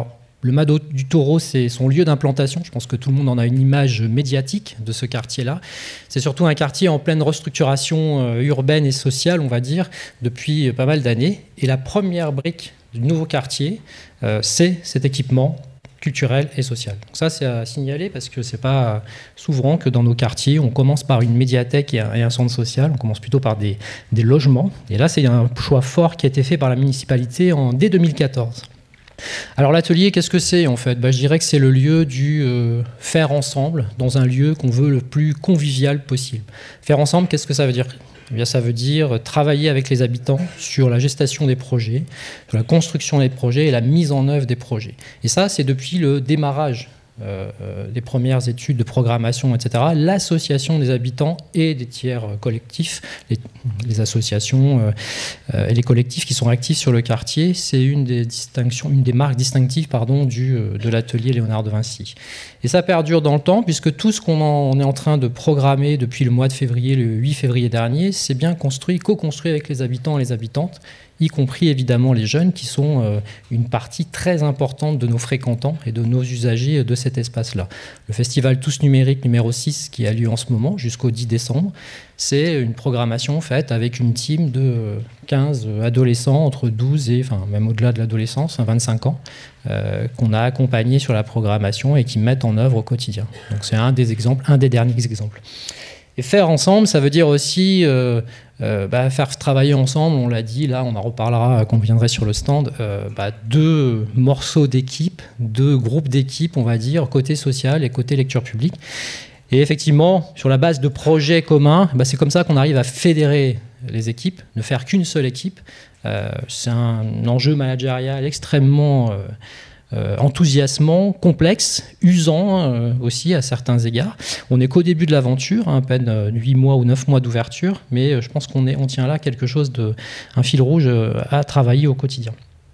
Le Mas du Taureau, c'est son lieu d'implantation. Je pense que tout le monde en a une image médiatique de ce quartier-là. C'est surtout un quartier en pleine restructuration euh, urbaine et sociale, on va dire, depuis pas mal d'années. Et la première brique du nouveau quartier, euh, c'est cet équipement culturel et social. Donc ça, c'est à signaler parce que c'est pas souvent que dans nos quartiers, on commence par une médiathèque et un, et un centre social. On commence plutôt par des, des logements. Et là, c'est un choix fort qui a été fait par la municipalité en, dès deux mille quatorze. Alors l'atelier, qu'est-ce que c'est en fait ? Bah, je dirais que c'est le lieu du euh, faire ensemble dans un lieu qu'on veut le plus convivial possible. Faire ensemble, qu'est-ce que ça veut dire ? Eh bien, ça veut dire travailler avec les habitants sur la gestation des projets, sur la construction des projets et la mise en œuvre des projets. Et ça, c'est depuis le démarrage euh, des premières études de programmation, et cetera, l'association des habitants et des tiers collectifs, les, les associations euh, euh, et les collectifs qui sont actifs sur le quartier, c'est une des distinctions, une des marques distinctives pardon, du, de l'atelier Léonard de Vinci. Et ça perdure dans le temps, puisque tout ce qu'on en, on est en train de programmer depuis le mois de février, le huit février dernier, c'est bien construit, co-construit avec les habitants et les habitantes, y compris évidemment les jeunes, qui sont euh, une partie très importante de nos fréquentants et de nos usagers de cet espace-là. Le festival Tous Numériques numéro six, qui a lieu en ce moment, jusqu'au dix décembre, c'est une programmation faite avec une team de quinze adolescents, entre douze et, enfin même au-delà de l'adolescence, vingt-cinq ans, euh, qu'on a accompagnés sur la programmation et qui mettent en œuvre au quotidien. Donc c'est un des exemples, un des derniers exemples. Et faire ensemble, ça veut dire aussi euh, euh, bah, faire travailler ensemble, on l'a dit, là on en reparlera quand on viendrait sur le stand, euh, bah, deux morceaux d'équipe, deux groupes d'équipe, on va dire, côté social et côté lecture publique. Et effectivement, sur la base de projets communs, bah, c'est comme ça qu'on arrive à fédérer les équipes, ne faire qu'une seule équipe. Euh, c'est un enjeu managérial extrêmement... Euh, Euh, enthousiasmant, complexe, usant euh, aussi à certains égards. On n'est qu'au début de l'aventure, hein, à peine euh, huit mois ou neuf mois d'ouverture, mais euh, je pense qu'on est, on tient là quelque chose de, un fil rouge euh, à travailler au quotidien.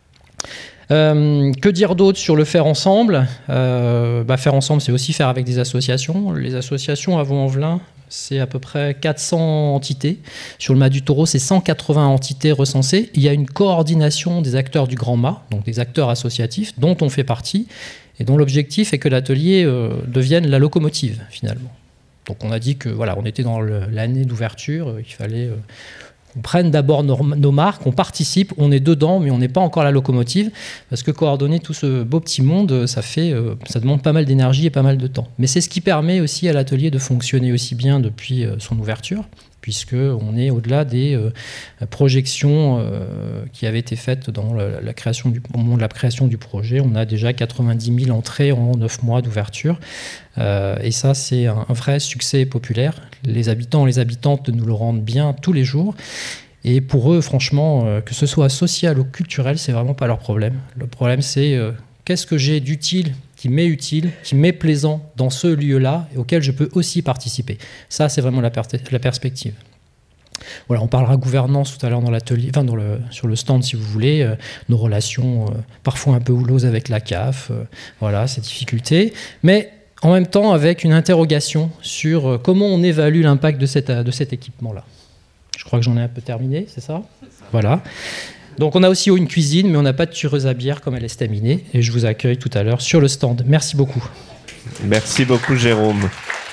Euh, que dire d'autre sur le faire ensemble ? euh, bah, Faire ensemble, c'est aussi faire avec des associations. Les associations à Vaux-en-Velin, c'est à peu près quatre cents entités. Sur le Mas du Taureau, c'est cent quatre-vingts entités recensées. Il y a une coordination des acteurs du Grand Mas, donc des acteurs associatifs, dont on fait partie, et dont l'objectif est que l'atelier euh, devienne la locomotive, finalement. Donc on a dit que voilà, on était dans le, l'année d'ouverture, euh, il fallait... Euh, on prenne d'abord nos, nos marques, on participe, on est dedans, mais on n'est pas encore la locomotive, parce que coordonner tout ce beau petit monde, ça fait, euh, ça demande pas mal d'énergie et pas mal de temps. Mais c'est ce qui permet aussi à l'atelier de fonctionner aussi bien depuis euh, son ouverture, puisqu'on est au-delà des euh, projections euh, qui avaient été faites dans la, la création du, au moment de la création du projet. On a déjà quatre-vingt-dix mille entrées en neuf mois d'ouverture. Euh, et ça, c'est un, un vrai succès populaire. Les habitants et les habitantes nous le rendent bien tous les jours. Et pour eux, franchement, euh, que ce soit social ou culturel, c'est vraiment pas leur problème. Le problème, c'est euh, qu'est-ce que j'ai d'utile, qui m'est utile, qui m'est plaisant dans ce lieu-là et auquel je peux aussi participer. Ça, c'est vraiment la, per- la perspective. Voilà, on parlera gouvernance tout à l'heure dans l'atelier, enfin dans le, sur le stand si vous voulez, euh, nos relations euh, parfois un peu houleuses avec la C A F, euh, voilà, ces difficultés, mais en même temps avec une interrogation sur euh, comment on évalue l'impact de, cette, de cet équipement-là. Je crois que j'en ai un peu terminé, c'est ça ? Voilà. Donc on a aussi une cuisine, mais on n'a pas de tueuse à bière comme elle est staminée, et je vous accueille tout à l'heure sur le stand. Merci beaucoup. Merci beaucoup Jérôme.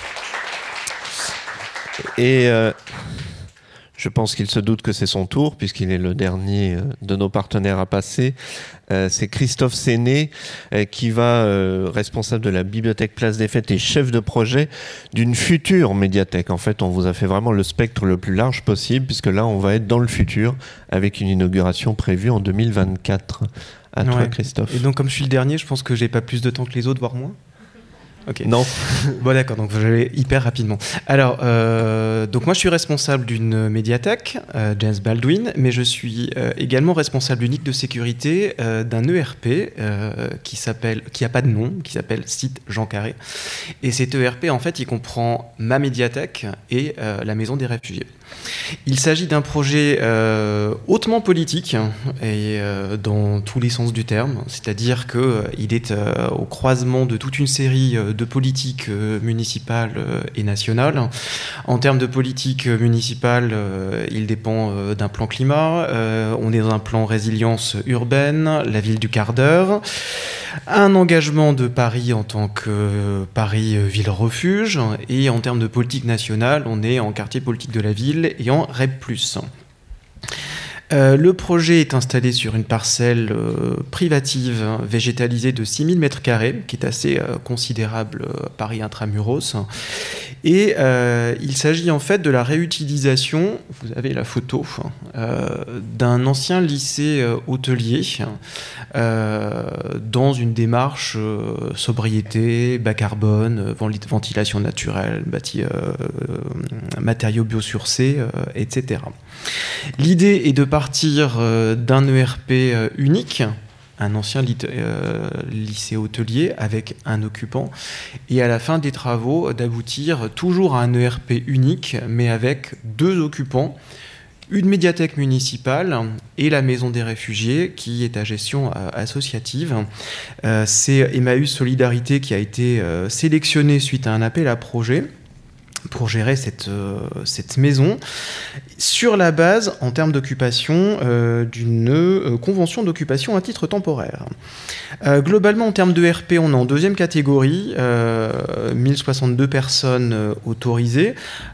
Et euh, je pense qu'il se doute que c'est son tour, puisqu'il est le dernier de nos partenaires à passer. Euh, c'est Christophe Séné, euh, qui va, euh, responsable de la bibliothèque Place des Fêtes et chef de projet d'une future médiathèque. En fait, on vous a fait vraiment le spectre le plus large possible, puisque là, on va être dans le futur, avec une inauguration prévue en deux mille vingt-quatre. À ouais. toi, Christophe. Et donc, comme je suis le dernier, je pense que j'ai pas plus de temps que les autres, voire moins. Okay. Non. Bon d'accord, donc je vais hyper rapidement. Alors, euh, donc moi je suis responsable d'une médiathèque, euh, James Baldwin, mais je suis euh, également responsable unique de sécurité euh, d'un E R P euh, qui s'appelle, qui a pas de nom, qui s'appelle Site Jean Carré. Et cet E R P en fait, il comprend ma médiathèque et euh, la maison des réfugiés. Il s'agit d'un projet euh, hautement politique et euh, dans tous les sens du terme, c'est-à-dire qu'il euh, est euh, au croisement de toute une série euh, de politiques euh, municipales euh, et nationales. En termes de politique euh, municipale, euh, il dépend euh, d'un plan climat, euh, on est dans un plan résilience urbaine, la ville du quart d'heure. Un engagement de Paris en tant que Paris ville refuge, et en termes de politique nationale, on est en quartier politique de la ville et en R E P plus. Euh, le projet est installé sur une parcelle euh, privative végétalisée de six mille mètres carrés, qui est assez euh, considérable euh, Paris intramuros. Et euh, il s'agit en fait de la réutilisation, vous avez la photo, euh, d'un ancien lycée euh, hôtelier euh, dans une démarche euh, sobriété, bas carbone, ventilation naturelle, bâti, euh, matériaux biosourcés, euh, et cetera. L'idée est de partir euh, d'un E R P euh, unique, un ancien lit- euh, lycée hôtelier avec un occupant, et à la fin des travaux d'aboutir toujours à un E R P unique, mais avec deux occupants, une médiathèque municipale et la maison des réfugiés qui est à gestion euh, associative. Euh, c'est Emmaüs Solidarité qui a été euh, sélectionné suite à un appel à projet pour gérer cette, euh, cette maison, sur la base, en termes d'occupation, euh, d'une euh, convention d'occupation à titre temporaire. Euh, globalement, en termes de R P, on est en deuxième catégorie, euh, mille soixante-deux personnes euh, autorisées,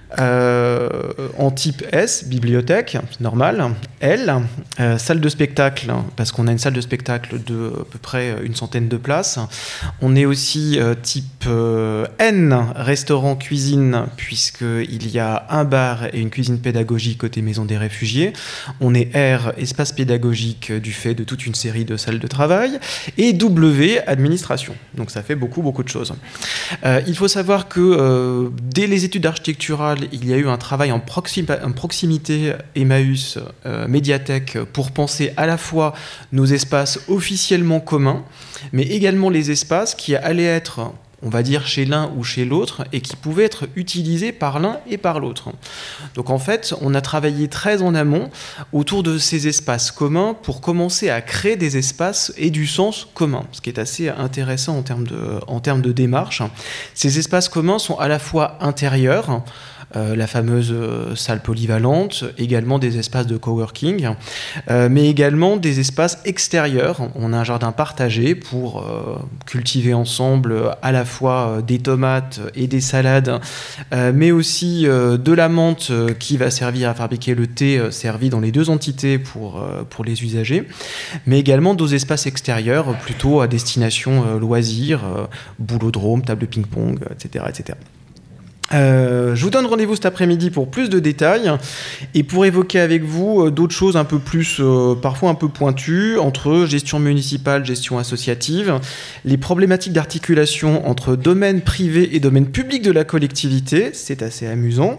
euh, en type S, bibliothèque, normal, L, euh, salle de spectacle, parce qu'on a une salle de spectacle de à peu près une centaine de places. On est aussi euh, type euh, N, restaurant, cuisine, puisqu'il y a un bar et une cuisine pédagogique côté maison des réfugiés. On est R, espace pédagogique, du fait de toute une série de salles de travail. Et W, administration. Donc ça fait beaucoup, beaucoup de choses. Euh, il faut savoir que euh, dès les études architecturales, il y a eu un travail en, proxim- en proximité Emmaüs, euh, médiathèque, pour penser à la fois nos espaces officiellement communs, mais également les espaces qui allaient être, on va dire, chez l'un ou chez l'autre, et qui pouvaient être utilisés par l'un et par l'autre. Donc en fait, on a travaillé très en amont autour de ces espaces communs pour commencer à créer des espaces et du sens commun, ce qui est assez intéressant en termes de, en termes de démarche. Ces espaces communs sont à la fois intérieurs, Euh, la fameuse euh, salle polyvalente, également des espaces de coworking, euh, mais également des espaces extérieurs. On a un jardin partagé pour euh, cultiver ensemble à la fois euh, des tomates et des salades, euh, mais aussi euh, de la menthe euh, qui va servir à fabriquer le thé euh, servi dans les deux entités pour, euh, pour les usagers, mais également d'autres espaces extérieurs plutôt à destination euh, loisirs, euh, boulodrome, table ping-pong, et cetera, et cetera. Euh, je vous donne rendez-vous cet après-midi pour plus de détails et pour évoquer avec vous euh, d'autres choses un peu plus, euh, parfois un peu pointues, entre gestion municipale, gestion associative, les problématiques d'articulation entre domaine privé et domaine public de la collectivité, c'est assez amusant,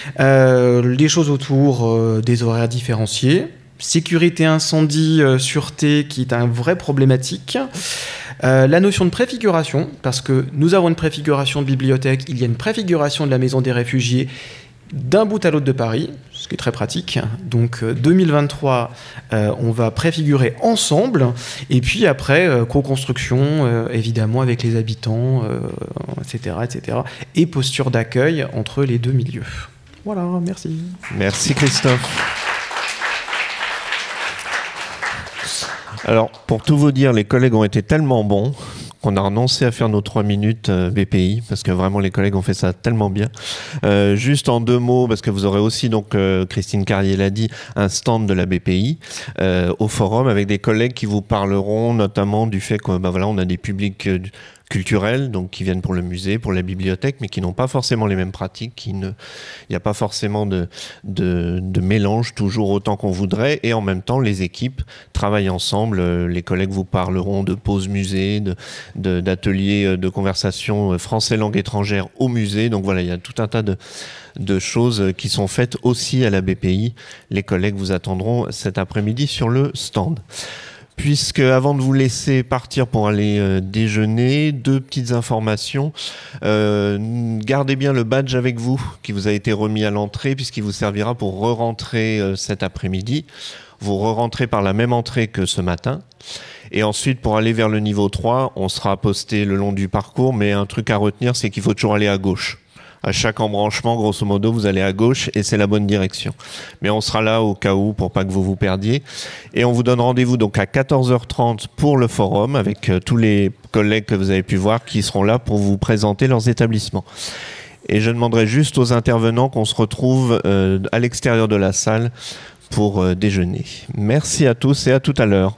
euh, les choses autour euh, des horaires différenciés, sécurité incendie, euh, sûreté, qui est un vrai problématique. Euh, la notion de préfiguration, parce que nous avons une préfiguration de bibliothèque, il y a une préfiguration de la maison des réfugiés d'un bout à l'autre de Paris, ce qui est très pratique. Donc euh, deux mille vingt-trois, euh, on va préfigurer ensemble, et puis après, euh, co-construction, euh, évidemment, avec les habitants, euh, et cetera, et cetera, et posture d'accueil entre les deux milieux. Voilà, merci. Merci Christophe. Alors, pour tout vous dire, les collègues ont été tellement bons qu'on a renoncé à faire nos trois minutes euh, B P I, parce que vraiment les collègues ont fait ça tellement bien. Euh, juste en deux mots, parce que vous aurez aussi, donc euh, Christine Carrier l'a dit, un stand de la B P I euh, au forum avec des collègues qui vous parleront notamment du fait que bah, voilà, on a des publics euh, culturels, donc qui viennent pour le musée, pour la bibliothèque, mais qui n'ont pas forcément les mêmes pratiques, qui ne, il n'y a pas forcément de, de, de mélange toujours autant qu'on voudrait, et en même temps les équipes travaillent ensemble. Les collègues vous parleront de pauses musée, de, de, d'ateliers de conversation français langue étrangère au musée. Donc voilà, il y a tout un tas de, de choses qui sont faites aussi à la B P I. Les collègues vous attendront cet après-midi sur le stand. Puisque, avant de vous laisser partir pour aller euh, déjeuner, deux petites informations. Euh, gardez bien le badge avec vous, qui vous a été remis à l'entrée, puisqu'il vous servira pour re-rentrer euh, cet après-midi. Vous re-rentrez par la même entrée que ce matin. Et ensuite, pour aller vers le niveau trois, on sera posté le long du parcours, mais un truc à retenir, c'est qu'il faut toujours aller à gauche. À chaque embranchement, grosso modo, vous allez à gauche et c'est la bonne direction. Mais on sera là au cas où pour pas que vous vous perdiez. Et on vous donne rendez-vous donc à quatorze heures trente pour le forum avec euh, tous les collègues que vous avez pu voir qui seront là pour vous présenter leurs établissements. Et je demanderai juste aux intervenants qu'on se retrouve euh, à l'extérieur de la salle pour euh, déjeuner. Merci à tous et à tout à l'heure.